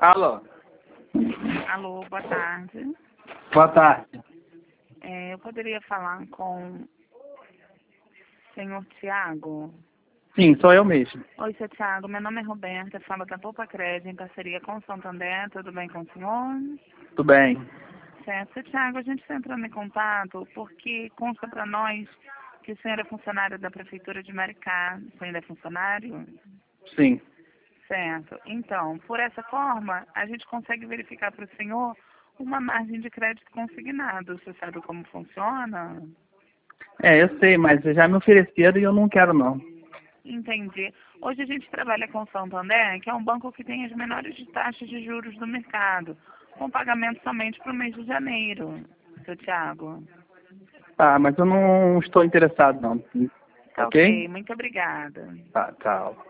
Alô, Alô, boa tarde. boa tarde. Eu poderia falar com o senhor Tiago? Sim, sou eu mesmo. Oi, seu Tiago, meu nome é Roberta, falo da Poupa Crédito em parceria com o Santander, tudo bem com o senhor? Tudo bem? Certo, seu Tiago, a gente está entrando em contato porque consta para nós que o senhor é funcionário da Prefeitura de Maricá. O senhor ainda é funcionário? Sim. Certo. Então, por essa forma, a gente consegue verificar para o senhor uma margem de crédito consignado. Você sabe como funciona? Eu sei, mas já me ofereceram e eu não quero não. Entendi. Hoje a gente trabalha com o Santander, que é um banco que tem as menores taxas de juros do mercado, com pagamento somente para o mês de janeiro, seu Tiago. Tá, mas eu não estou interessado não. Tá Ok? ok, muito obrigada. Tá, tchau.